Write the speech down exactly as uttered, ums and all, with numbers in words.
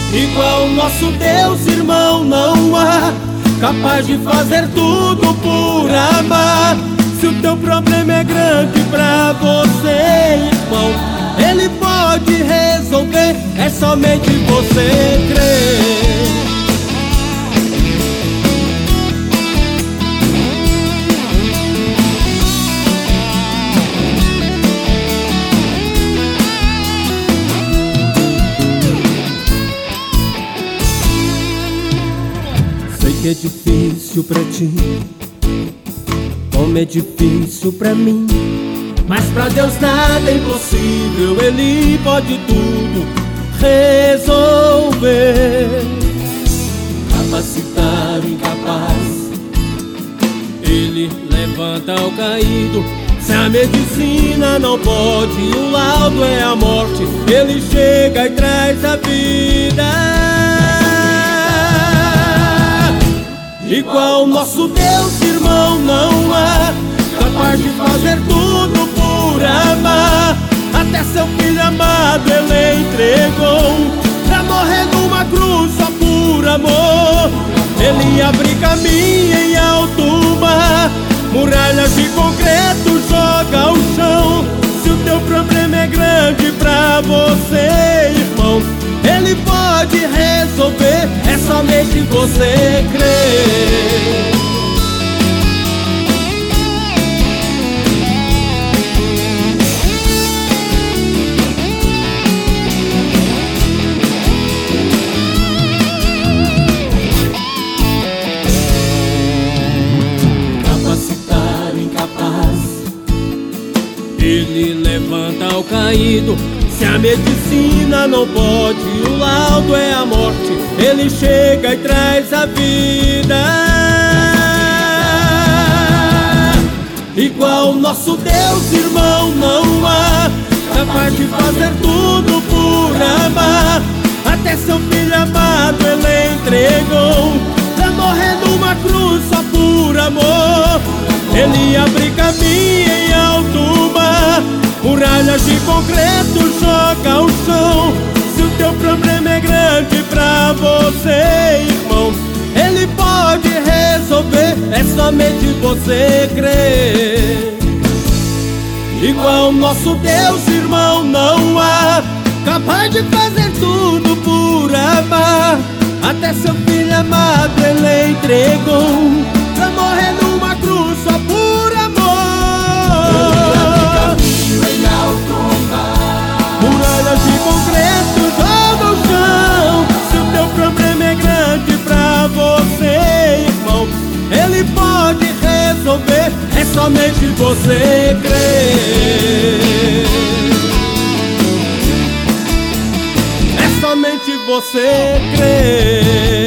Igual o nosso Deus, irmão, não há, capaz de fazer tudo por amar. Se o teu problema é grande pra você, irmão, Ele pode resolver, é somente você crer. Sei que é difícil pra ti, como é difícil pra mim, mas pra Deus nada é impossível, Ele pode tudo resolver. Capacitar o incapaz, Ele levanta o caído. Se a medicina não pode, o laudo é a morte, Ele chega e traz a vida. Igual nosso Deus, irmão, não há, capaz de fazer tudo por amar. Até seu filho amado Ele entregou, pra morrer numa cruz só por amor. Ele abre caminho em alto mar, muralhas de concreto joga ao chão. Se o teu problema é grande pra você, irmão, Ele pode resolver, é somente você crer. Capacitar o incapaz, Ele levanta o caído. Se a medicina não pode, o laudo é a morte, Ele chega e traz a vida. Igual nosso Deus, irmão, não há, capaz de fazer tudo por amar. Até seu filho amado Ele entregou, pra morrer numa cruz só por amor. Ele abre caminho em alto mar, muralhas de concreto joga ao chão. Se o teu problema é grande pra você, irmão, Ele pode resolver, é somente você crer. Igual nosso Deus, irmão, não há, capaz de fazer tudo por amar. Até seu filho amado Ele entregou, pra morrer numa cruz só por amor. Muralhas de concreto joga ao chão. Se o teu problema é grande pra você, irmão, Ele pode resolver, é somente você crer. É somente você crer.